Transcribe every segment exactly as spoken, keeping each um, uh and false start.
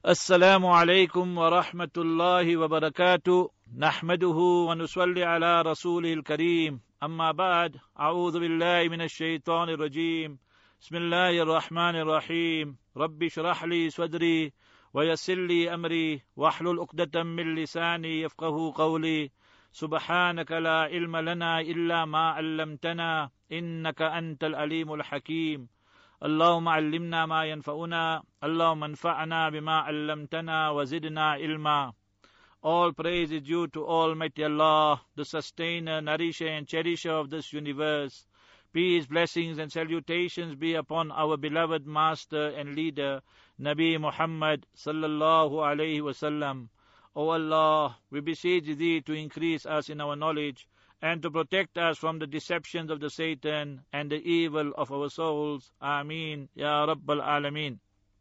السلام عليكم ورحمة الله وبركاته نحمده ونصلي على رسوله الكريم أما بعد أعوذ بالله من الشيطان الرجيم بسم الله الرحمن الرحيم رب اشرح لي صدري ويسر لي أمري واحلل عقدة من لساني يفقه قولي سبحانك لا علم لنا إلا ما علمتنا إنك أنت العليم الحكيم اللهم علمنا ما ينفعنا اللهم انفعنا بما علمتنا وزدنا علما. All praise is due to Almighty Allah, the sustainer, nourisher and cherisher of this universe. Peace, blessings and salutations be upon our beloved master and leader, Nabi Muhammad sallallahu alayhi wasallam. O Allah, we beseech Thee to increase us in our knowledge and to protect us from the deceptions of the Satan and the evil of our souls. Ameen, Ya Rabbal Alameen.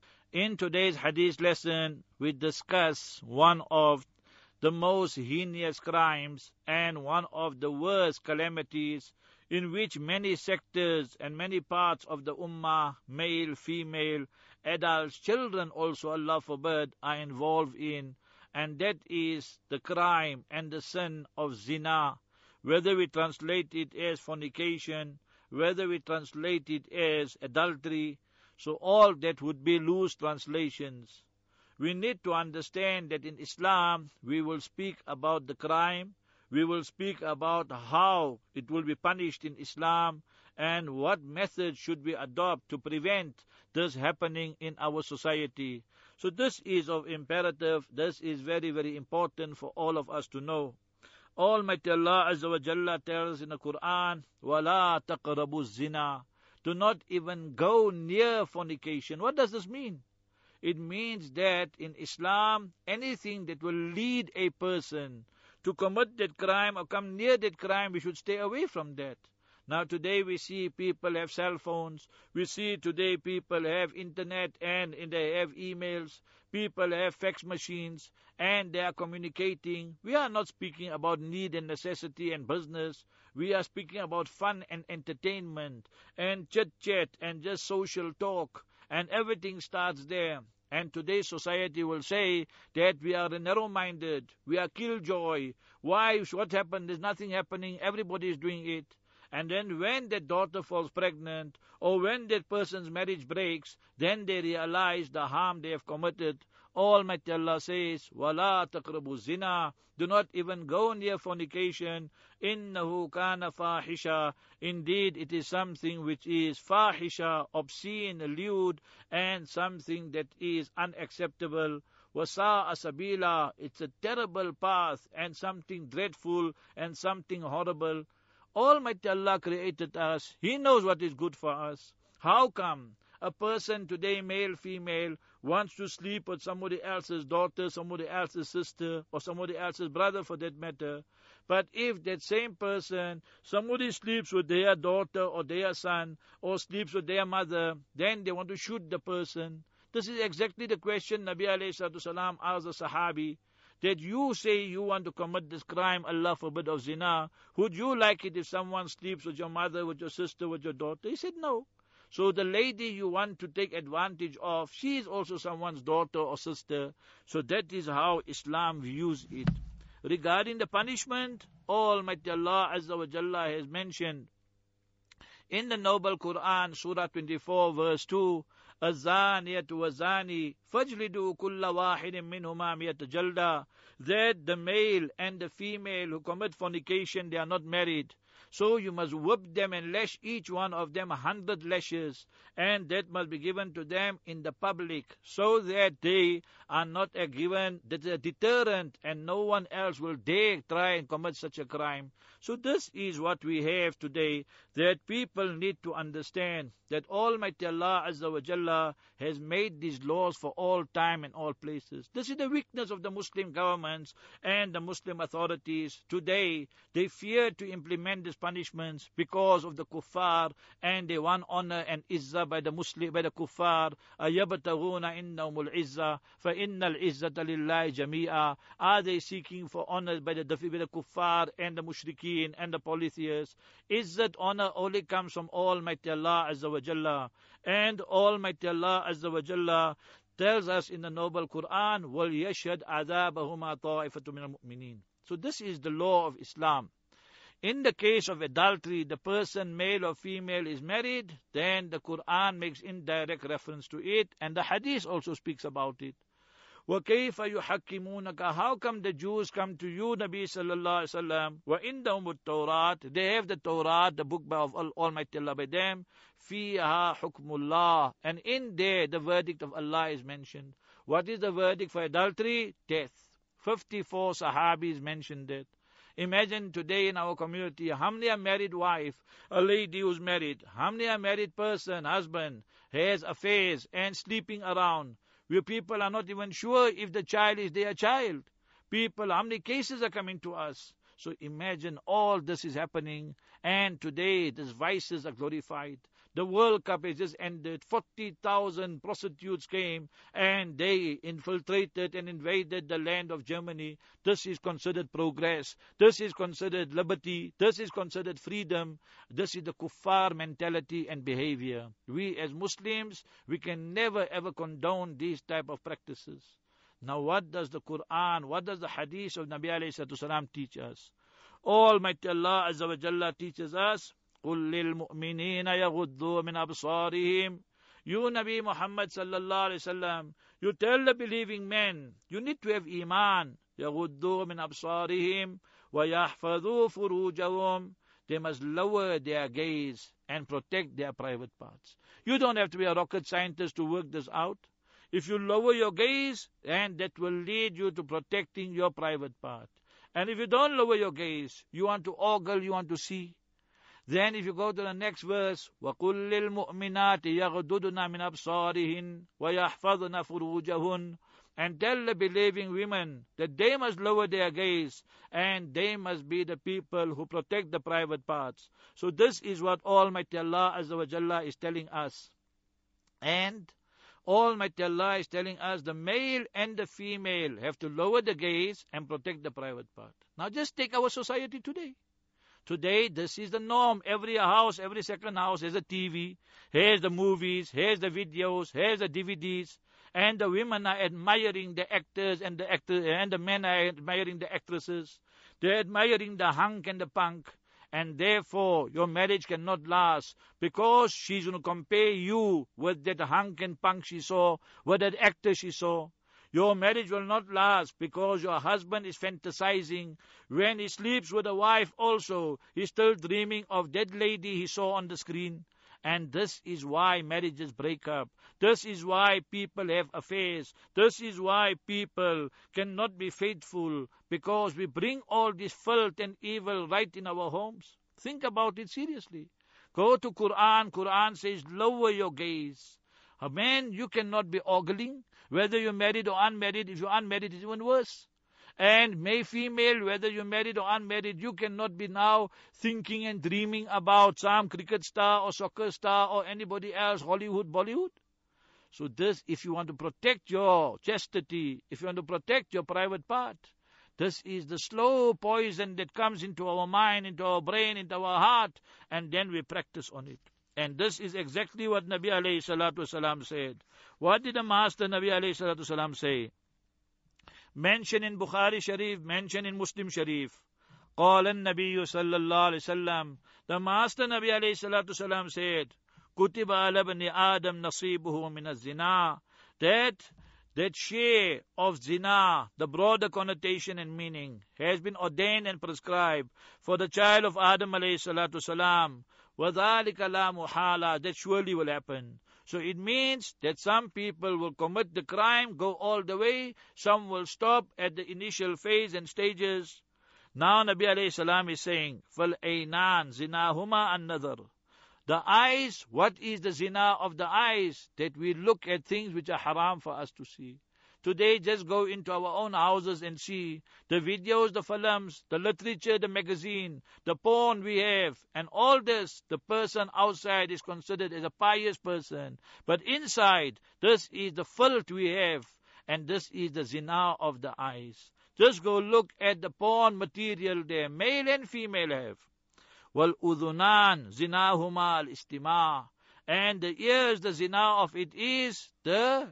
In today's hadith lesson, we discuss one of the most heinous crimes and one of the worst calamities in which many sectors and many parts of the ummah, male, female, adults, children also, Allah forbid, are involved in, and that is the crime and the sin of zina. Whether we translate it as fornication, whether we translate it as adultery, so all that would be loose translations. We need to understand that in Islam, we will speak about the crime, we will speak about how it will be punished in Islam, and what methods should we adopt to prevent this happening in our society. So this is of imperative, this is very, very important for all of us to know. Almighty Allah Azza wa Jalla tells in the Quran, وَلَا تَقْرَبُوا الزِّنَا. Do not even go near fornication. What does this mean? It means that in Islam, anything that will lead a person to commit that crime or come near that crime, we should stay away from that. Now today we see people have cell phones, we see today people have internet and they have emails, people have fax machines and they are communicating. We are not speaking about need and necessity and business. We are speaking about fun and entertainment and chit-chat and just social talk, and everything starts there. And today's society will say that we are narrow-minded, we are killjoy. Why? What happened? There's nothing happening, everybody is doing it. And then when that daughter falls pregnant, or when that person's marriage breaks, then they realize the harm they have committed. Almighty Allah says, وَلَا تَقْرَبُوا الزِّنَا. Do not even go near fornication. إِنَّهُ كَانَ فَاحِشًا. Indeed, it is something which is fahisha, obscene, lewd, and something that is unacceptable. وَسَاءَ سَبِيلًا. It's a terrible path, and something dreadful, and something horrible. Almighty Allah created us. He knows what is good for us. How come a person today, male, female, wants to sleep with somebody else's daughter, somebody else's sister, or somebody else's brother for that matter? But if that same person, somebody sleeps with their daughter or their son, or sleeps with their mother, then they want to shoot the person. This is exactly the question Nabi alayhi salatu salam asked the Sahabi. That you say you want to commit this crime, Allah forbid, of zina, would you like it if someone sleeps with your mother, with your sister, with your daughter? He said no. So the lady you want to take advantage of, she is also someone's daughter or sister. So that is how Islam views it. Regarding the punishment, Almighty Allah Azza wa Jalla has mentioned in the noble Quran, Surah twenty-four, verse two, الزانية والزاني فاجلدوا كل واحد منهما مئة جلدة, that the male and the female who commit fornication, they are not married. So you must whip them and lash each one of them a hundred lashes, and that must be given to them in the public, so that they are not a given, that is a deterrent, and no one else will dare try and commit such a crime. So this is what we have today, that people need to understand that Almighty Allah Azza wa Jalla has made these laws for all time and all places. This is the weakness of the Muslim governments and the Muslim authorities. Today, they fear to implement these punishments because of the kuffar, and they want honor and izzah by the Muslim, by the kuffar. أَيَبْتَغُونَ إِنَّهُمُ الْعِزَّةِ فَإِنَّ الْعِزَّةَ لِلَّهِ جَمِيعًا. Are they seeking for honor by the, by the kuffar and the mushrikeen and the polytheists? Izzat, honor only comes from Almighty Allah Azza wa Jalla. And Almighty Allah Azza wa Jalla tells us in the noble Quran, وَلْيَشْهَدْ عَذَابَهُمَا طَائِفَةٌ مِنَ الْمُؤْمِنِينَ. So this is the law of Islam. In the case of adultery, the person, male or female, is married, then the Quran makes indirect reference to it, and the Hadith also speaks about it. وَكَيْفَ يُحَكِّمُونَكَ. How come the Jews come to you, Nabi sallallahu alaihi wasallam? وَإِنْدَهُمُ التَّوْرَاتِ. They have the Torah, the book of Almighty Allah by them. فِيهَا حُكْمُ اللَّهِ. And in there, the verdict of Allah is mentioned. What is the verdict for adultery? Death. fifty-four Sahabis mentioned it. Imagine today in our community, how many a married wife, a lady who's married, how many a married person, husband, has affairs and sleeping around, where people are not even sure if the child is their child. People, how many cases are coming to us? So imagine all this is happening, and today these vices are glorified. The World Cup has just ended. forty thousand prostitutes came and they infiltrated and invaded the land of Germany. This is considered progress. This is considered liberty. This is considered freedom. This is the kuffar mentality and behavior. We as Muslims, we can never ever condone these type of practices. Now what does the Quran, what does the Hadith of Nabi alayhi salatu salam teach us? Almighty Allah Azza wa Jalla teaches us, قُلْ لِلْمُؤْمِنِينَ يَغُضُّوا مِنْ أَبْصَارِهِمْ. You Nabi Muhammad sallallahu alayhi wasallam, you tell the believing men, you need to have iman. يَغُضُّوا مِنْ أَبْصَارِهِمْ وَيَحْفَظُوا فُرُوجَهُمْ. They must lower their gaze and protect their private parts. You don't have to be a rocket scientist to work this out. If you lower your gaze, and that will lead you to protecting your private part. And if you don't lower your gaze, you want to ogle, you want to see. Then if you go to the next verse, وَقُلْ لِلْمُؤْمِنَاتِ يَغْضُضْنَ مِنْ أَبْصَارِهِنْ وَيَحْفَظْنَ فُرُوجَهُنْ. And tell the believing women that they must lower their gaze and they must be the people who protect the private parts. So this is what Almighty Allah Azza wa Jalla is telling us. And Almighty Allah is telling us the male and the female have to lower the gaze and protect the private part. Now just take our society today. Today, this is the norm. Every house, every second house has a T V. Here's the movies, here's the videos, here's the D V Ds. And the women are admiring the actors and the actors, and the men are admiring the actresses. They're admiring the hunk and the punk. And therefore, your marriage cannot last because she's going to compare you with that hunk and punk she saw, with that actor she saw. Your marriage will not last because your husband is fantasizing. When he sleeps with a wife also, he's still dreaming of that lady he saw on the screen. And this is why marriages break up. This is why people have affairs. This is why people cannot be faithful, because we bring all this filth and evil right in our homes. Think about it seriously. Go to Quran. Quran says, lower your gaze. A man, you cannot be ogling, whether you're married or unmarried. If you're unmarried, it's even worse. And may female, whether you're married or unmarried, you cannot be now thinking and dreaming about some cricket star or soccer star or anybody else, Hollywood, Bollywood. So this, if you want to protect your chastity, if you want to protect your private part, this is the slow poison that comes into our mind, into our brain, into our heart, and then we practice on it. And this is exactly what Nabi alayhi salatu wasalam said. What did the Master Nabi alayhi salatu wasalam say? Mention in Bukhari Sharif, mention in Muslim Sharif. قال النبي صلى الله عليه وسلم. The Master Nabi alayhi salatu wasalam said, كتب على ابن آدم نصيبه من الزنا. That that share of zina, the broader connotation and meaning, has been ordained and prescribed for the child of Adam alayhi salatu salam. وَذَلِكَ لَا مُحَالَةً. That surely will happen. So it means that some people will commit the crime, go all the way. Some will stop at the initial phase and stages. Now Nabi alayhi salam is saying, فَالْأَيْنَانِ زِنَاهُمَا النَّظَرُ. The eyes, what is the zina of the eyes? That we look at things which are haram for us to see. Today, just go into our own houses and see the videos, the films, the literature, the magazine, the porn we have, and all this, the person outside is considered as a pious person. But inside, this is the filth we have, and this is the zina of the eyes. Just go look at the porn material there, male and female have. وَالْأُذُنَانِ زِنَاهُمَا الْإِسْتِمَاعِ. And the ears, the zina of it is the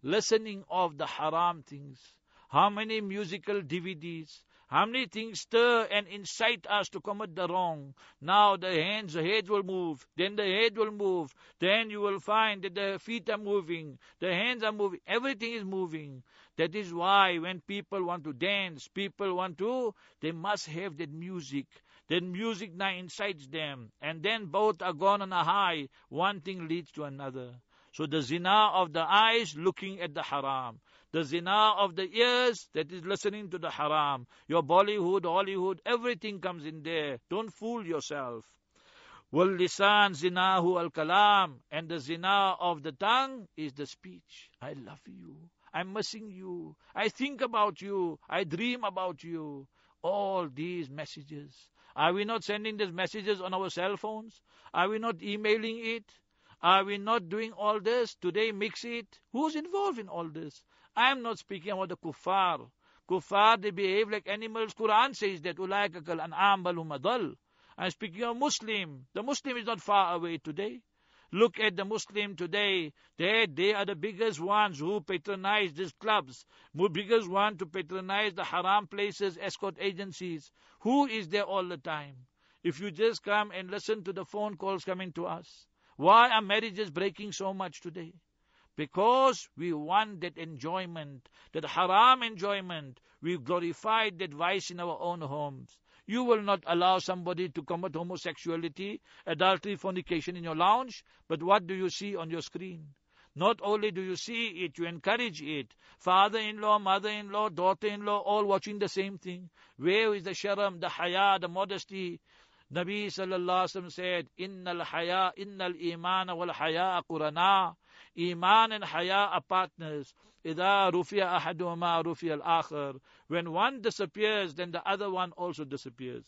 listening of the haram things. How many musical D V Ds, how many things stir and incite us to commit the wrong. Now the hands, the head will move, then the head will move, then you will find that the feet are moving, the hands are moving, everything is moving. That is why when people want to dance, people want to, they must have that music. That music now incites them, and then both are gone on a high. One thing leads to another. So the zina of the eyes, looking at the haram. The zina of the ears, that is listening to the haram. Your Bollywood, Hollywood, everything comes in there. Don't fool yourself. Wal lisan zinahu al kalam. And the zina of the tongue is the speech. I love you. I'm missing you. I think about you. I dream about you. All these messages. Are we not sending these messages on our cell phones? Are we not emailing it? Are we not doing all this? Today mix it. Who's involved in all this? I am not speaking about the kuffar. Kuffar, they behave like animals. Quran says that, Ulaika kal an'am bal hum adall. I'm speaking of Muslim. The Muslim is not far away today. Look at the Muslim today. They, they are the biggest ones who patronize these clubs. The biggest one to patronize the haram places, escort agencies. Who is there all the time? If you just come and listen to the phone calls coming to us. Why are marriages breaking so much today? Because we want that enjoyment, that haram enjoyment. We glorified that vice in our own homes. You will not allow somebody to commit homosexuality, adultery, fornication in your lounge, but what do you see on your screen? Not only do you see it, you encourage it. Father-in-law, mother-in-law, daughter-in-law, all watching the same thing. Where is the sharam, the haya, the modesty? Nabi sallallahu alaihi wasallam said, Innal haya, innal iman wal haya qurana. Iman and haya are partners. إِذَا رُفِيَ أَحَدُهُمَا رُفِيَ الْآخَرِ. When one disappears, then the other one also disappears.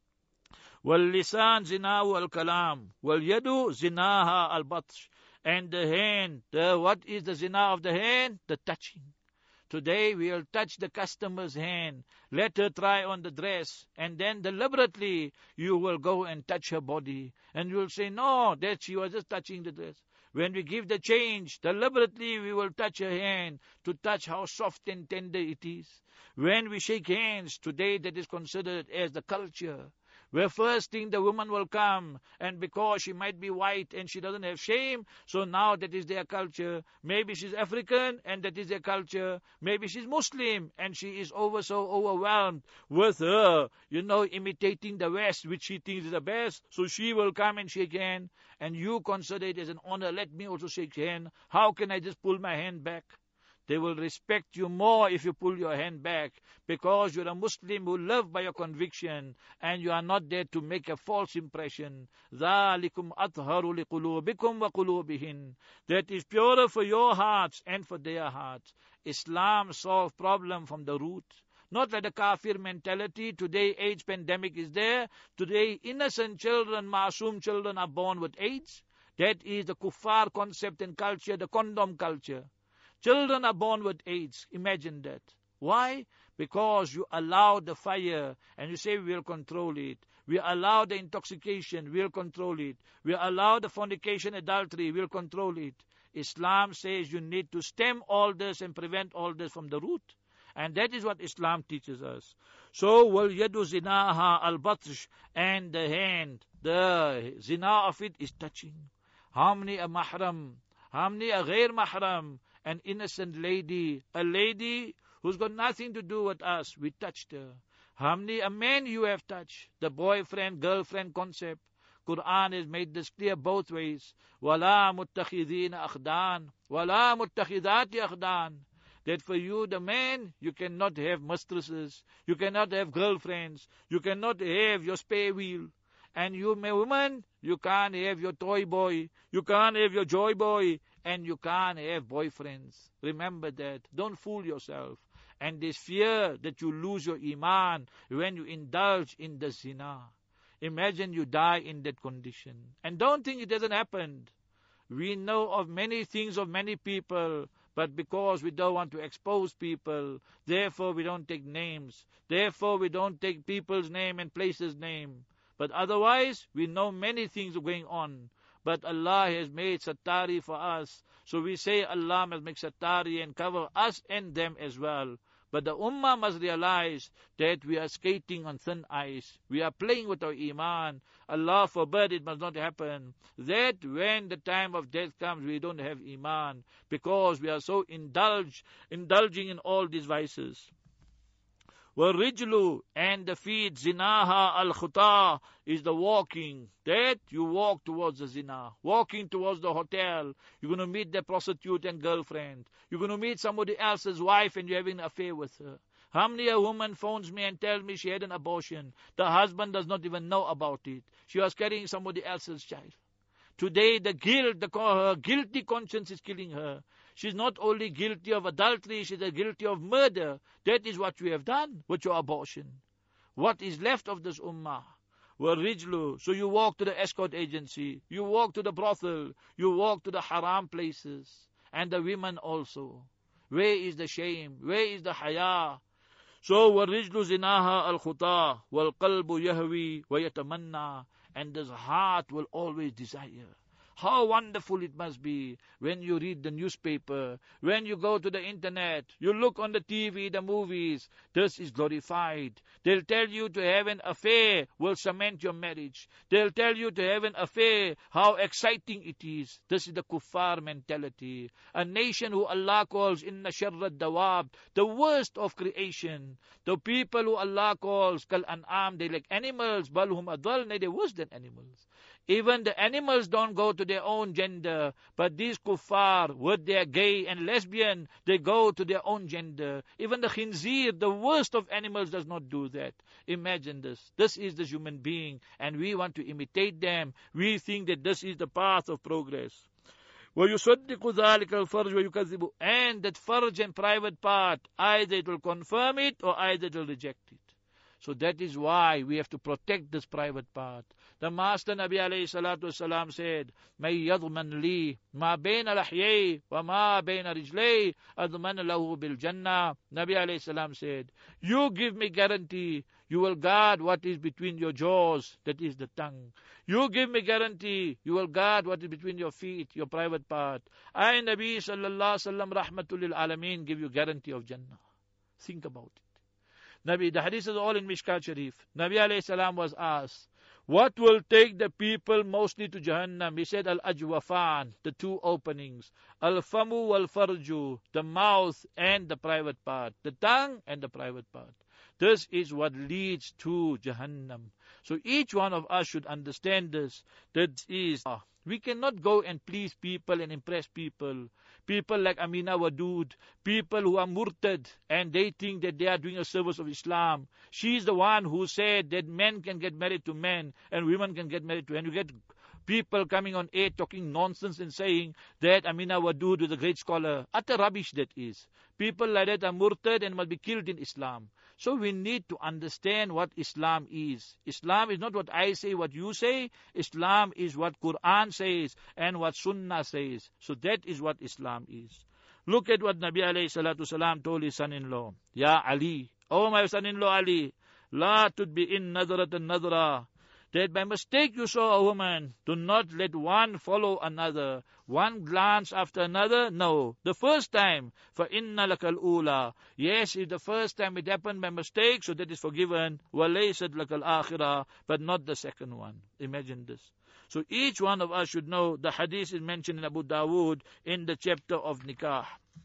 وَاللِّسَانِ زِنَاهُ الْكَلَامِ وَالْيَدُ زِنَاهَا الْبَطْشِ. And the hand, the, what is the zina of the hand? The touching. Today we will touch the customer's hand. Let her try on the dress. And then deliberately you will go and touch her body. And you will say, no, that she was just touching the dress. When we give the change, deliberately we will touch her hand to touch how soft and tender it is. When we shake hands, today that is considered as the culture. Where first thing the woman will come, and because she might be white and she doesn't have shame, so now that is their culture. Maybe she's African and that is their culture. Maybe she's Muslim and she is over so overwhelmed with her, you know, imitating the West, which she thinks is the best. So she will come and shake hand, and you consider it as an honor. Let me also shake hand. How can I just pull my hand back? They will respect you more if you pull your hand back, because you're a Muslim who live by your conviction and you are not there to make a false impression. ذَلِكُمْ أَطْهَرُ لِقُلُوبِكُمْ وَقُلُوبِهِنْ. That is purer for your hearts and for their hearts. Islam solves problem from the root. Not like the kafir mentality. Today AIDS pandemic is there. Today innocent children, masoom children are born with AIDS. That is the kuffar concept and culture, the condom culture. Children are born with AIDS. Imagine that. Why? Because you allow the fire and you say we will control it. We allow the intoxication, we will control it. We allow the fornication, adultery, we will control it. Islam says you need to stem all this and prevent all this from the root. And that is what Islam teaches us. So, wal yadu zinaha al-batsh, and the hand, the zina of it is touching. How many a mahram? How many a ghair mahram? An innocent lady, a lady who's got nothing to do with us, we touched her. How many a man you have touched? The boyfriend, girlfriend concept. Quran has made this clear both ways. وَلَا مُتَّخِذِينَ أَخْدَانِ وَلَا مُتَّخِذَاتِ أَخْدَانِ. That for you, the man, you cannot have mistresses, you cannot have girlfriends, you cannot have your spare wheel. And you, my woman, you can't have your toy boy, you can't have your joy boy, and you can't have boyfriends. Remember that. Don't fool yourself. And this fear that you lose your iman when you indulge in the zina. Imagine you die in that condition. And don't think it hasn't happened. We know of many things of many people, but because we don't want to expose people, therefore we don't take names. Therefore we don't take people's name and places' name. But otherwise, we know many things are going on. But Allah has made satari for us. So we say Allah must make satari and cover us and them as well. But the ummah must realize that we are skating on thin ice. We are playing with our iman. Allah forbid it must not happen. That when the time of death comes, we don't have iman. Because we are so indulged, indulging in all these vices. وَالرِّجْلُ and the feet, zinaha al-khuta is the walking. That you walk towards the zina. Walking towards the hotel. You're going to meet the prostitute and girlfriend. You're going to meet somebody else's wife and you're having an affair with her. How many a woman phones me and tells me she had an abortion? The husband does not even know about it. She was carrying somebody else's child. Today the guilt, the her guilty conscience is killing her. She's not only guilty of adultery, she's guilty of murder. That is what we have done with your abortion. What is left of this ummah? وَالرِّجْلُ So you walk to the escort agency, you walk to the brothel, you walk to the haram places, and the women also. Where is the shame? Where is the haya? So وَالرِّجْلُ زِنَاهَا الْخُطَى وَالْقَلْبُ يَهْوِي وَيَتَمَنَّى And this heart will always desire. How wonderful it must be when you read the newspaper, when you go to the internet, you look on the T V, the movies. This is glorified. They'll tell you to have an affair will cement your marriage. They'll tell you to have an affair, how exciting it is. This is the kuffar mentality. A nation who Allah calls inna sharrad dawab, the worst of creation. The people who Allah calls kal an'am, they like animals, bal hum adal, they're worse than animals. Even the animals don't go to their own gender, but these kuffar, with their gay and lesbian, they go to their own gender. Even the khinzir, the worst of animals, does not do that. Imagine this. This is the human being, and we want to imitate them. We think that this is the path of progress. وَيُصَدِّقُ ذَلِكَ الْفَرْجُ وَيُكَذِّبُ And that farj and private part, either it will confirm it or either it will reject it. So that is why we have to protect this private part. The Master Nabi alayhi salatu wasalam said, مَنْ يَضْمَنْ لِي مَا بَيْنَ لَحْيَيْهِ وَمَا بَيْنَ رِجْلَيْهِ أَضْمَنْ لَهُ بِالْجَنَّةِ Nabi alayhi salam said, you give me guarantee, you will guard what is between your jaws, that is the tongue. You give me guarantee, you will guard what is between your feet, your private part. I, Nabi sallallahu sallam rahmatul lil alameen, give you guarantee of Jannah. Think about it. Nabi, the hadith is all in Mishkat Sharif. Nabi alayhi salam was asked, what will take the people mostly to Jahannam? He said, Al-Ajwafan, the two openings. Al-Famu wal-Farju, the mouth and the private part. The tongue and the private part. This is what leads to Jahannam. So each one of us should understand this. That is, uh, we cannot go and please people and impress people. People like Amina Wadud, people who are murtad and they think that they are doing a service of Islam. She is the one who said that men can get married to men and women can get married to men. You get people coming on air talking nonsense and saying that Amina Wadud is a great scholar. Utter rubbish that is. People like that are murtad and must be killed in Islam. So we need to understand what Islam is. Islam is not what I say, what you say. Islam is what Quran says and what Sunnah says. So that is what Islam is. Look at what Nabi alayhi salatu salam told his son-in-law. Ya Ali, oh my son-in-law Ali, La tudbi'in nadratan nadra. That by mistake you saw a woman, do not let one follow another, one glance after another. No, the first time, فَإِنَّ لَكَ الْأُولَى Yes, if the first time it happened by mistake, so that is forgiven. وَلَيْسَتْ لَكَ الْآخِرَةِ But not the second one. Imagine this. So each one of us should know, the hadith is mentioned in Abu Dawood in the chapter of Nikah.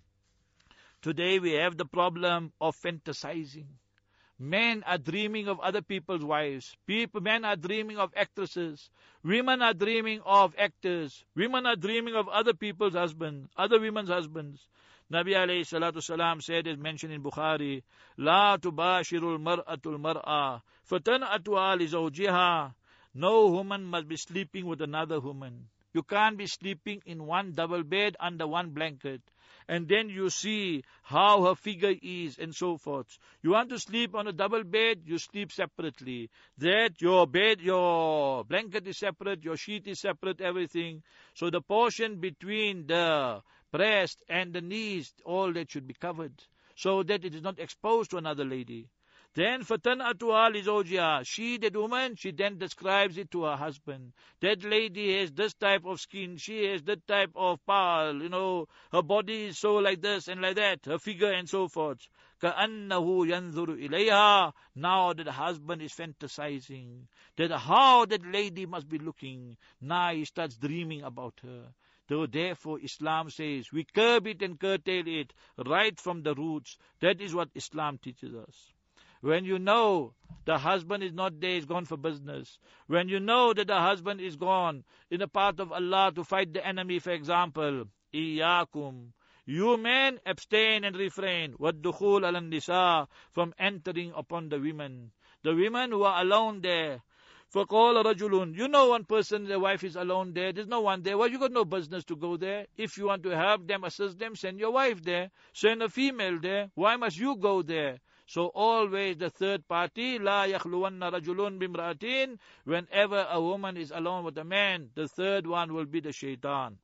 Today we have the problem of fantasizing. Men are dreaming of other people's wives. People, men are dreaming of actresses. Women are dreaming of actors. Women are dreaming of other people's husbands, other women's husbands. Nabi alayhi salatu salam said, as mentioned in Bukhari, La tubashirul mar'atul mar'a fatan'atuha li zawjiha. No woman must be sleeping with another woman. You can't be sleeping in one double bed under one blanket. And then you see how her figure is and so forth. You want to sleep on a double bed, you sleep separately. That your bed, your blanket is separate, your sheet is separate, everything. So the portion between the breast and the knees, all that should be covered. So that it is not exposed to another lady. Then fatan'atuha lizawjiha. She, that woman, she then describes it to her husband. That lady has this type of skin. She has that type of power. You know, her body is so like this and like that. Her figure and so forth. كَأَنَّهُ يَنْظُرُ إِلَيْهَا. Now that the husband is fantasizing. That how that lady must be looking. Now he starts dreaming about her. So therefore Islam says, we curb it and curtail it right from the roots. That is what Islam teaches us. When you know the husband is not there, he's gone for business. When you know that the husband is gone in the path of Allah to fight the enemy, for example, إِيَّاكُمْ. You men abstain and refrain. وَالدُّخُولَ عَلَى النِّسَاءِ. From entering upon the women. The women who are alone there. فَقَالَ رَجُلٌ. You know one person, their wife is alone there. There's no one there. Well, you got no business to go there. If you want to help them, assist them, send your wife there. Send a female there. Why must you go there? So always the third party, لا يخلون رجل بامرأة. Whenever a woman is alone with a man, the third one will be the shaitan.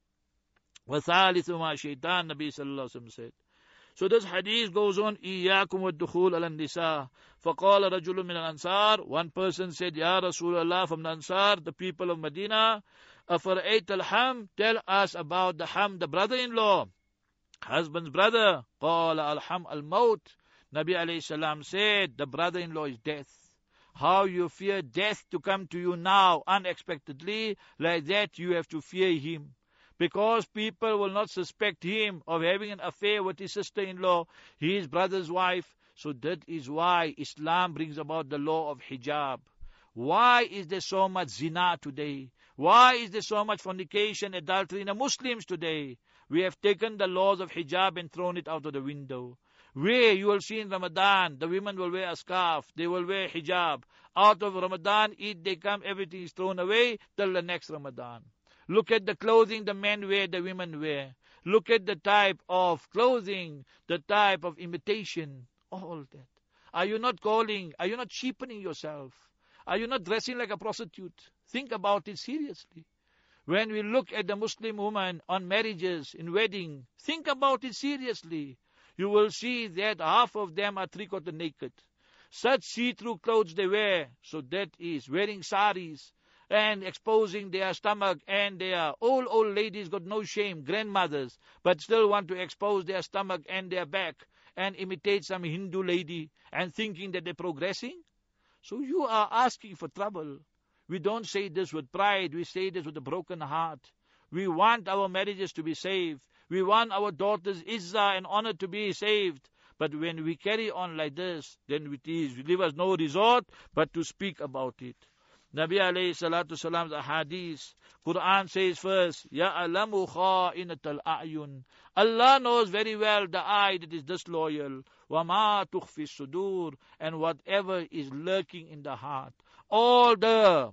وَثَالِثُ مَا shaitan, Nabi sallallahu alaihi wasallam said. So this hadith goes on, إِيَّاكُمْ وَالدُّخُولَ عَلَى النِّسَاءِ. فَقَالَ رَجُلٌ مِنَ الْأَنصَارِ. One person said, Ya Rasulullah, from the Ansar, the people of Medina, أَفَرَأَيْتَ الْحَمْ. Tell us about the Ham, the brother-in-law, husband's brother. قَالَ الْحَمْ الْمَوْتِ. Nabi alayhi salam said, the brother-in-law is death. How you fear death to come to you now unexpectedly, like that you have to fear him. Because people will not suspect him of having an affair with his sister-in-law, his brother's wife. So that is why Islam brings about the law of hijab. Why is there so much zina today? Why is there so much fornication, adultery in the Muslims today? We have taken the laws of hijab and thrown it out of the window. Where you will see in Ramadan, the women will wear a scarf, they will wear hijab. Out of Ramadan, Eid, they come, everything is thrown away till the next Ramadan. Look at the clothing the men wear, the women wear. Look at the type of clothing, the type of imitation, all that. Are you not calling, are you not cheapening yourself? Are you not dressing like a prostitute? Think about it seriously. When we look at the Muslim woman on marriages, in wedding, think about it seriously. You will see that half of them are three-quarter naked. Such see-through clothes they wear. So that is wearing saris and exposing their stomach, and their old, old ladies got no shame, grandmothers, but still want to expose their stomach and their back and imitate some Hindu lady and thinking that they're progressing. So you are asking for trouble. We don't say this with pride. We say this with a broken heart. We want our marriages to be saved. We want our daughters' izzah and honor to be saved. But when we carry on like this, then it is, we leave us no resort but to speak about it. Nabi alayhi salatu salam's ahadith, Quran says first, يَعْلَمُ خَائِنَةَ الْأَعْيُنِ. Allah knows very well the eye that is disloyal. وَمَا تُخْفِي الصُّدُورِ. And whatever is lurking in the heart. All the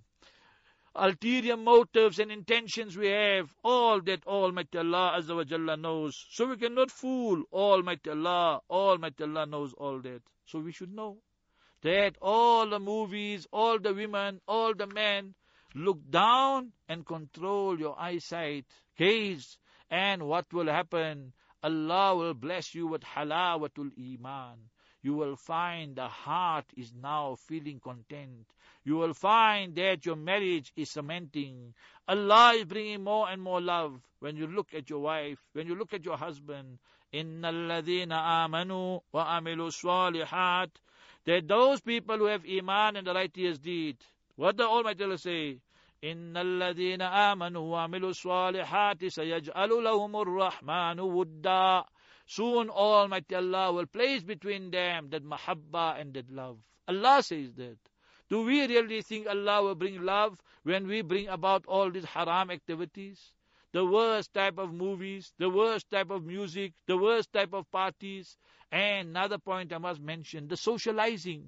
ulterior motives and intentions we have, all that Almighty Allah Azza wa Jalla knows. So we cannot fool Almighty Allah. Almighty Allah knows all that. So we should know that all the movies, all the women, all the men, look down and control your eyesight, gaze, and what will happen? Allah will bless you with halawatul iman. You will find the heart is now feeling content. You will find that your marriage is cementing. Allah is bringing more and more love. When you look at your wife, when you look at your husband, إِنَّ الَّذِينَ آمَنُوا وَعَمِلُوا الصَّالِحَاتِ. That those people who have iman and the righteous deed. What the Almighty Allah say? إِنَّ الَّذِينَ آمَنُوا وَعَمِلُوا الصَّالِحَاتِ سَيَجْعَلُ لَهُمُ الرَّحْمَنُ وُدًّا. Soon Almighty Allah will place between them that mahabba and that love. Allah says that. Do we really think Allah will bring love when we bring about all these haram activities? The worst type of movies, the worst type of music, the worst type of parties. And another point I must mention, the socializing.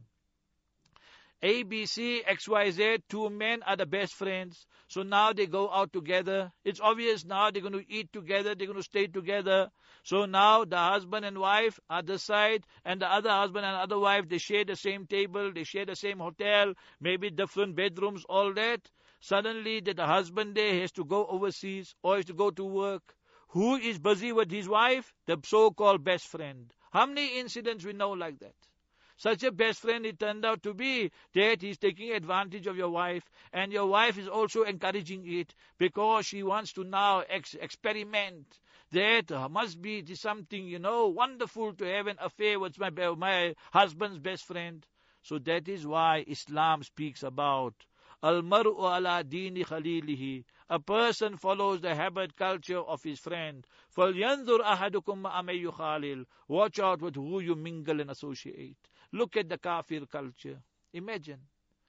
A, B, C, X, Y, Z, two men are the best friends. So now they go out together. It's obvious now they're going to eat together, they're going to stay together. So now the husband and wife are this side, and the other husband and other wife, they share the same table, they share the same hotel, maybe different bedrooms, all that. Suddenly that the husband there has to go overseas or has to go to work. Who is busy with his wife? The so-called best friend. How many incidents we know like that? such a best friend it turned out to be that he's taking advantage of your wife, and your wife is also encouraging it because she wants to now ex- experiment. That uh, must be it is something, you know, wonderful to have an affair with my, my husband's best friend. So that is why Islam speaks about Al-mar'u ala dini khalilihi. A person follows the habit, culture of his friend. فَلْيَنْظُرْ أَحَدُكُمْ مَعَ مَنْ يُخَالِلْ. Watch out with who you mingle and associate. Look at the kafir culture. Imagine.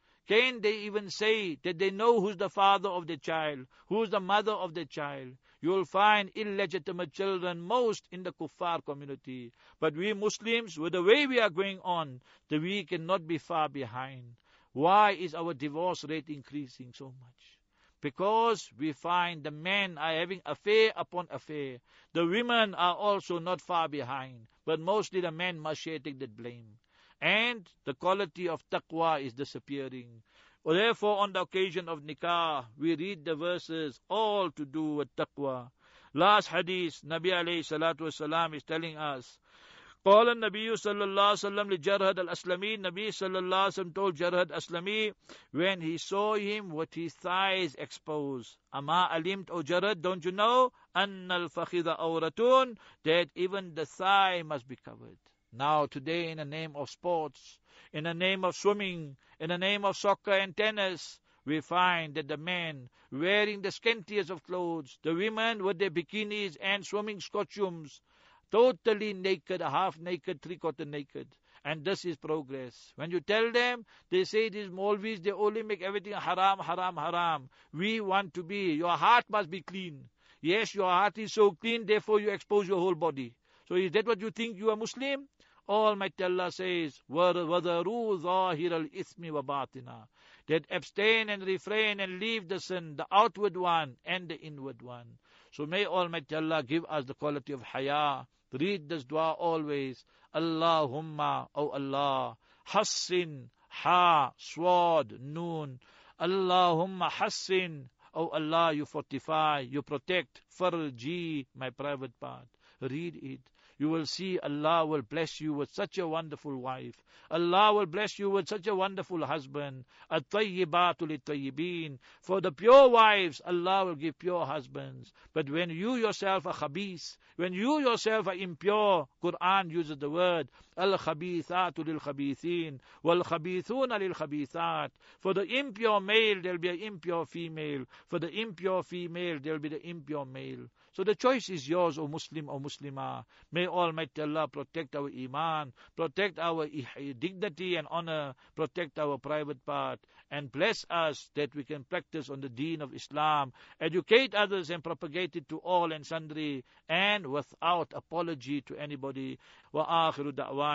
Can they even say that they know who's the father of the child, who's the mother of the child? You will find illegitimate children most in the kuffar community. But we Muslims, with the way we are going on, that we cannot be far behind. Why is our divorce rate increasing so much? Because we find the men are having affair upon affair. The women are also not far behind. But mostly the men must share take that blame. And the quality of taqwa is disappearing. Therefore, on the occasion of nikah, we read the verses all to do with taqwa. Last hadith, Nabi alayhi salatu wasalam is telling us, قال النبي صلى الله عليه وسلم لجرهد الأسلمي. Nabi صلى الله عليه وسلم told Jarhad Aslami when he saw him with his thighs exposed, Ama alimt o Jarhad, don't you know, أن الفخذ أورة, that even the thigh must be covered. Now today, in the name of sports, in the name of swimming, in the name of soccer and tennis, we find that the men wearing the scantiest of clothes, the women with their bikinis and swimming costumes, totally naked, half naked, three-quarter naked. And this is progress. When you tell them, they say these Maulvis, they only make everything haram, haram, haram. We want to be, your heart must be clean. Yes, your heart is so clean, therefore you expose your whole body. So is that what you think you are Muslim? Almighty Allah says, وَذَرُوا ظَاهِرَ الْإِثْمِ وَبَاطِنَا, that abstain and refrain and leave the sin, the outward one and the inward one. So may Almighty Allah give us the quality of haya. Read this dua always. Allahumma, O Allah, Hassin, Ha, Swad, Noon. Allahumma Hassin, O Allah, you fortify, you protect, Farji, my private part. Read it. You will see Allah will bless you with such a wonderful wife. Allah will bless you with such a wonderful husband. At-tayyibatu lit-tayyibin. For the pure wives, Allah will give pure husbands. But when you yourself are khabith, when you yourself are impure, Quran uses the word al-khabithatu lil-khabithin, wal-khabithuna lil-khabithat. For the impure male, there will be an impure female. For the impure female, there will be the impure male. So the choice is yours, O Muslim, O Muslimah. May Almighty Allah protect our iman, protect our dignity and honor, protect our private part, and bless us that we can practice on the deen of Islam, educate others and propagate it to all and sundry, and without apology to anybody. Wa akhiru da'wan.